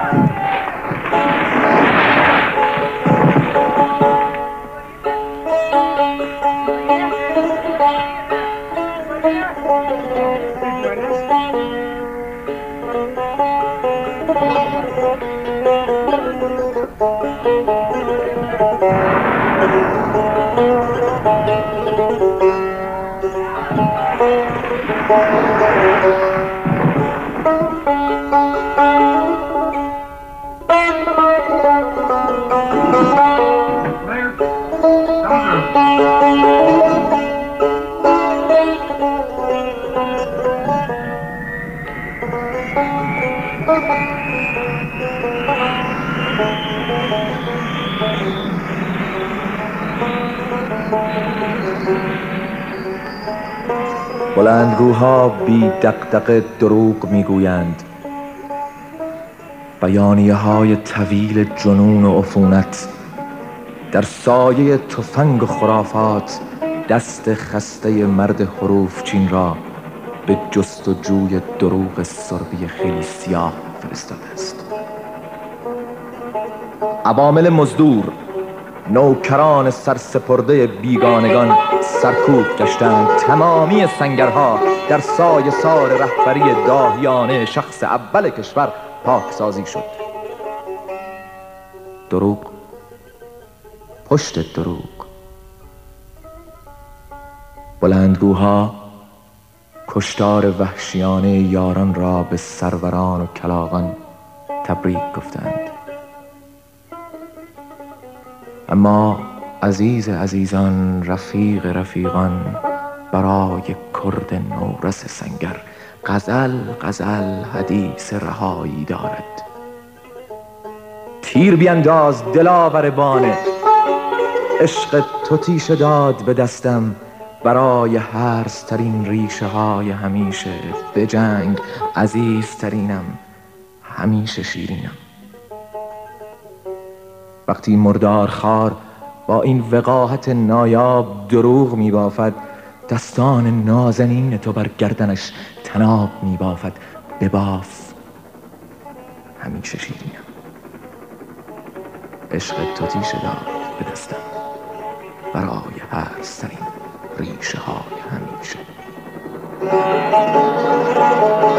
بلندگوها بی دغدغه دروغ میگویند. بیانیه های طویل جنون و عفونت در سایه تفنگ و خرافات دست خسته مرد حروف چین را به جستجوی دروغ سربی خیلی سیاه فرستاده است. عوامل مزدور، نوکران سرسپرده بیگانگان سرکوب گشتند. تمامی سنگرها در سایه سار رهبری داهیانه شخص اول کشور پاکسازی شد. دروغ پشت دروغ. بلندگوها کشتار وحشیانه یاران را به سروران و کلاغان تبریک گفتند. اما عزیز عزیزان، رفیق رفیقان، برای کرد نورس سنگر غزل حدیث رهایی دارد. تیر بینداز دلاور بانه، عشق تو تیشه داد به دستم. برای هرزترین ریشه های همیشه به جنگ عزیزترینم، همیشه شیرینم. وقتی مردار خار با این وقاحت نایاب دروغ میبافد، دستان نازنین تو بر گردنش تناب میبافد. بباف، همیشه شیرینم. عشق تو تیشه داد به دستم، برای هرزترین ریشه های همیشه.